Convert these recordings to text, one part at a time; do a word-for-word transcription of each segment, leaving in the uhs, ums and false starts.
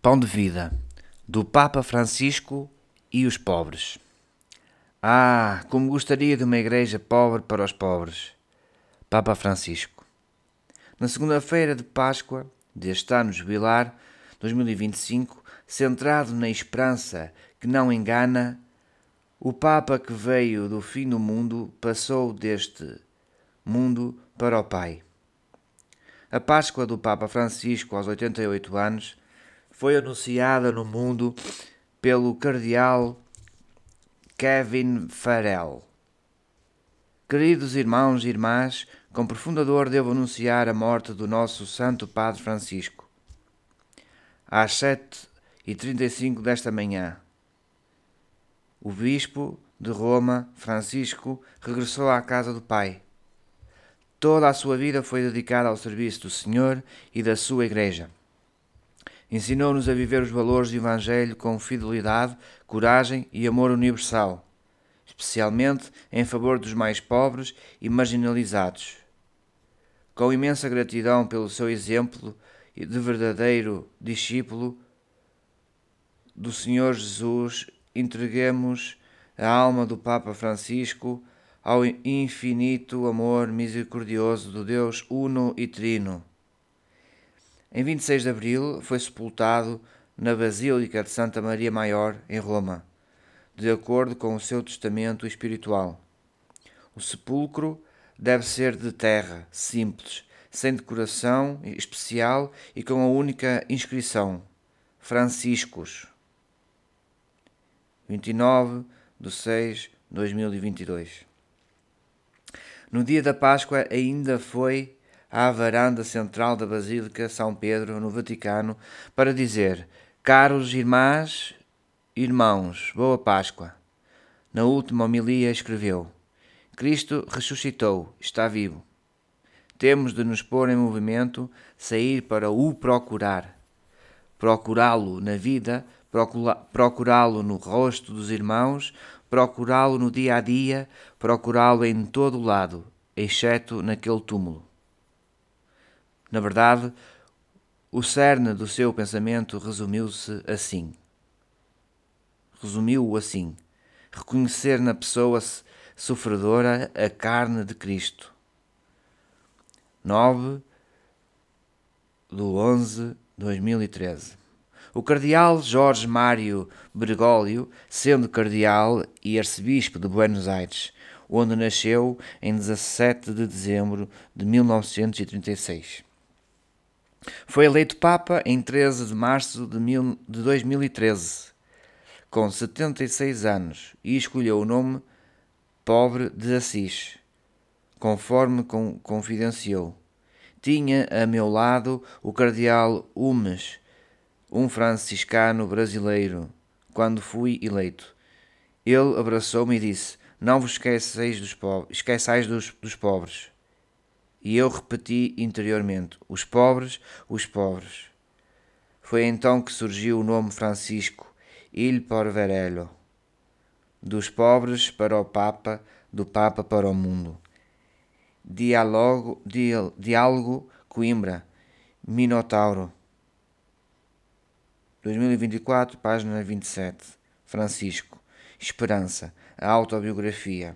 Pão de vida, do Papa Francisco e os pobres. Ah, como gostaria de uma igreja pobre para os pobres. Papa Francisco. Na segunda-feira de Páscoa deste ano jubilar, dois mil e vinte e cinco, centrado na esperança que não engana, o Papa que veio do fim do mundo passou deste mundo para o Pai. A Páscoa do Papa Francisco, aos oitenta e oito anos, foi anunciada no mundo pelo cardeal Kevin Farrell. Queridos irmãos e irmãs, com profunda dor devo anunciar a morte do nosso Santo Padre Francisco. Às sete e trinta e cinco desta manhã, o Bispo de Roma, Francisco, regressou à casa do Pai. Toda a sua vida foi dedicada ao serviço do Senhor e da sua Igreja. Ensinou-nos a viver os valores do Evangelho com fidelidade, coragem e amor universal, especialmente em favor dos mais pobres e marginalizados. Com imensa gratidão pelo seu exemplo de verdadeiro discípulo do Senhor Jesus, entreguemos a alma do Papa Francisco ao infinito amor misericordioso do Deus Uno e Trino. Em vinte e seis de abril foi sepultado na Basílica de Santa Maria Maior, em Roma, de acordo com o seu testamento espiritual. O sepulcro deve ser de terra, simples, sem decoração especial e com a única inscrição: Franciscos. vinte e nove de seis de dois mil e vinte e dois. No dia da Páscoa ainda foi à varanda central da Basílica São Pedro, no Vaticano, para dizer: caros irmãs e irmãos, boa Páscoa. Na última homilia escreveu: Cristo ressuscitou, está vivo. Temos de nos pôr em movimento, sair para o procurar. Procurá-lo na vida, procurá-lo no rosto dos irmãos, procurá-lo no dia a dia, procurá-lo em todo o lado, exceto naquele túmulo. Na verdade, o cerne do seu pensamento resumiu-se assim. Resumiu-o assim: reconhecer na pessoa sofredora a carne de Cristo. nove de onze de dois mil e treze. O cardeal Jorge Mário Bergoglio, sendo cardeal e arcebispo de Buenos Aires, onde nasceu em dezassete de dezembro de mil novecentos e trinta e seis. Foi eleito Papa em treze de março de dois mil e treze, com setenta e seis anos, e escolheu o nome Pobre de Assis, conforme confidenciou. Tinha a meu lado o cardeal Umes, um franciscano brasileiro, quando fui eleito. Ele abraçou-me e disse: não vos esqueçais dos pobres, esqueçais dos, dos pobres. E eu repeti interiormente: os pobres, os pobres. Foi então que surgiu o nome Francisco, Il Poverello. Dos pobres para o Papa, do Papa para o mundo. Diálogo, Diálogo Coimbra, Minotauro. dois mil e vinte e quatro, página vinte e sete. Francisco. Esperança. A autobiografia.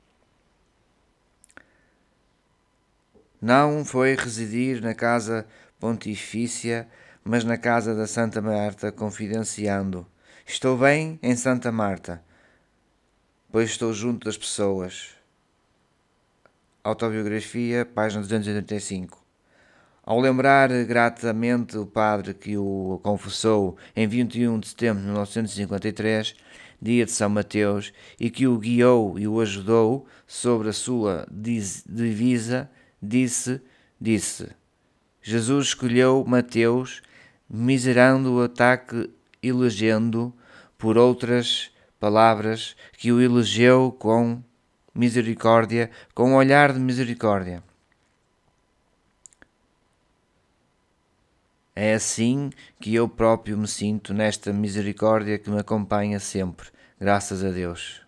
Não foi residir na casa pontifícia, mas na casa da Santa Marta, confidenciando: estou bem em Santa Marta, pois estou junto das pessoas. Autobiografia, página duzentos e oitenta e cinco. Ao lembrar gratamente o padre que o confessou em vinte e um de setembro de mil novecentos e cinquenta e três, dia de São Mateus, e que o guiou e o ajudou sobre a sua divisa, disse, disse, Jesus escolheu Mateus, miserando o ataque, elegendo, por outras palavras, que o elegeu com misericórdia, com um olhar de misericórdia. É assim que eu próprio me sinto nesta misericórdia que me acompanha sempre, graças a Deus.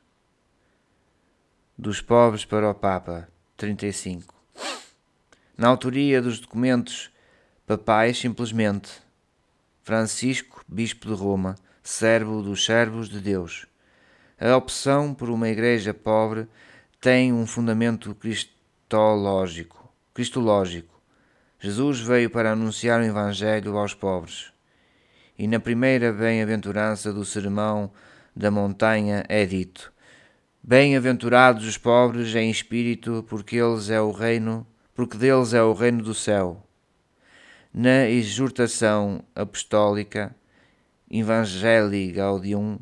Dos pobres para o Papa, trinta e cinco. Na autoria dos documentos papais, simplesmente, Francisco, bispo de Roma, servo dos servos de Deus. A opção por uma igreja pobre tem um fundamento cristológico. cristológico. Jesus veio para anunciar o Evangelho aos pobres. E na primeira bem-aventurança do Sermão da Montanha é dito: Bem-aventurados os pobres em espírito, porque eles é o reino, porque deles é o reino do céu. Na exortação apostólica Evangelii Gaudium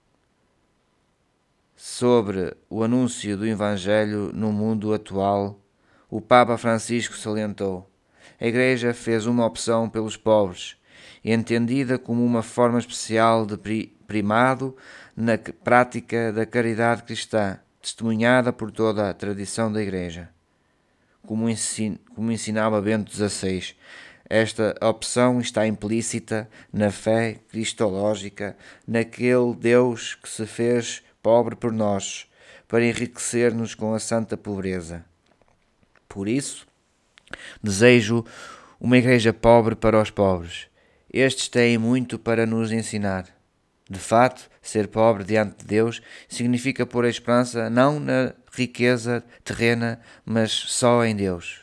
sobre o anúncio do Evangelho no mundo atual, o Papa Francisco salientou: a Igreja fez uma opção pelos pobres, entendida como uma forma especial de primado na prática da caridade cristã, testemunhada por toda a tradição da Igreja. Como, ensin, como ensinava Bento dezasseis, esta opção está implícita na fé cristológica, naquele Deus que se fez pobre por nós, para enriquecer-nos com a santa pobreza. Por isso, desejo uma igreja pobre para os pobres. Estes têm muito para nos ensinar. De fato, ser pobre diante de Deus significa pôr a esperança não na riqueza terrena, mas só em Deus.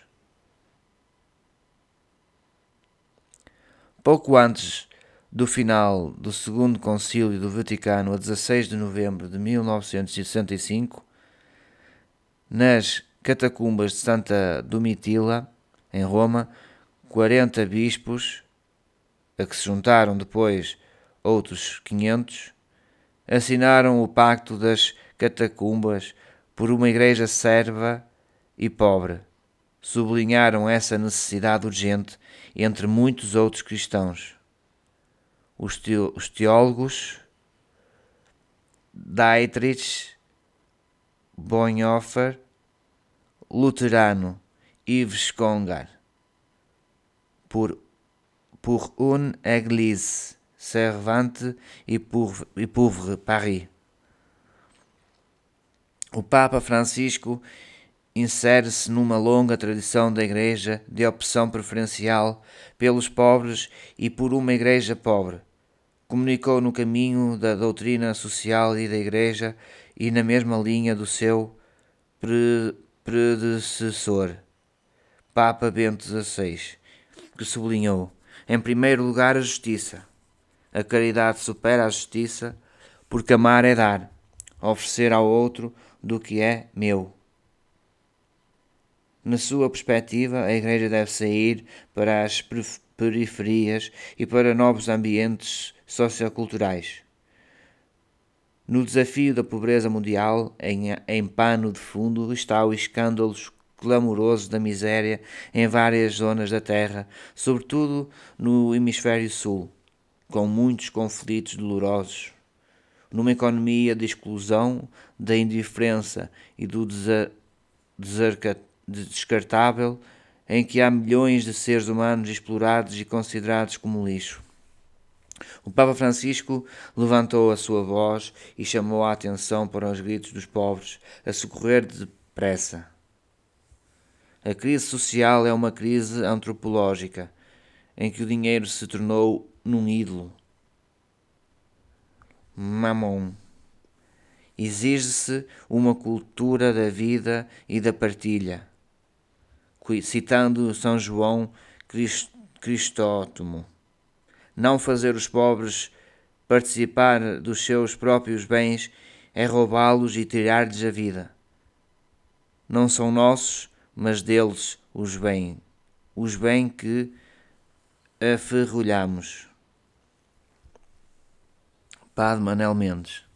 Pouco antes do final do Segundo Concílio do Vaticano, a dezasseis de novembro de mil novecentos e sessenta e cinco, nas catacumbas de Santa Domitila, em Roma, quarenta bispos, a que se juntaram depois outros quinhentos, assinaram o Pacto das Catacumbas por uma igreja serva e pobre. Sublinharam essa necessidade urgente entre muitos outros cristãos. Os, teo, os teólogos Dietrich Bonhoeffer, luterano Yves Congar, por, pour une église servante et pour, et pauvre Paris. O Papa Francisco insere-se numa longa tradição da Igreja de opção preferencial pelos pobres e por uma Igreja pobre. Comunicou no caminho da doutrina social e da Igreja e na mesma linha do seu pre- predecessor, Papa Bento dezasseis, que sublinhou, em primeiro lugar, a justiça. A caridade supera a justiça, porque amar é dar, oferecer ao outro do que é meu. Na sua perspectiva, a Igreja deve sair para as periferias e para novos ambientes socioculturais. No desafio da pobreza mundial, em, em pano de fundo, está o escândalo clamoroso da miséria em várias zonas da Terra, sobretudo no hemisfério sul, com muitos conflitos dolorosos. Numa economia de exclusão, da indiferença e do desa- desarca- descartável, em que há milhões de seres humanos explorados e considerados como lixo. O Papa Francisco levantou a sua voz e chamou a atenção para os gritos dos pobres a socorrer depressa. A crise social é uma crise antropológica, em que o dinheiro se tornou num ídolo. Mamon. Exige-se uma cultura da vida e da partilha. Citando São João Cristóstomo, não fazer os pobres participar dos seus próprios bens é roubá-los e tirar-lhes a vida. Não são nossos, mas deles os bens, os bens que aferrolhamos. Padre Manel Mendes.